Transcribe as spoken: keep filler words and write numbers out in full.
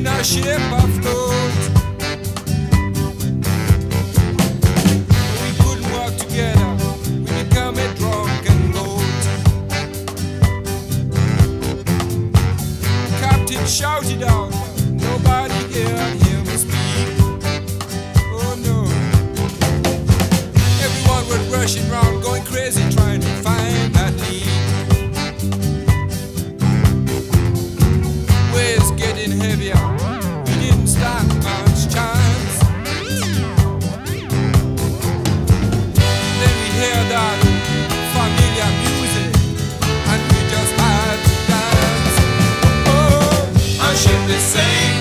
in a ship afloat. We couldn't work together, we become a drunken boat. Captain shouted out, nobody heard him speak. Oh no. Everyone was rushing round, going crazy, trying to find that lead. Waves getting heavier, we didn't stand much chance. Then we heard that familiar music, and we just had to dance. Oh, our ship is saying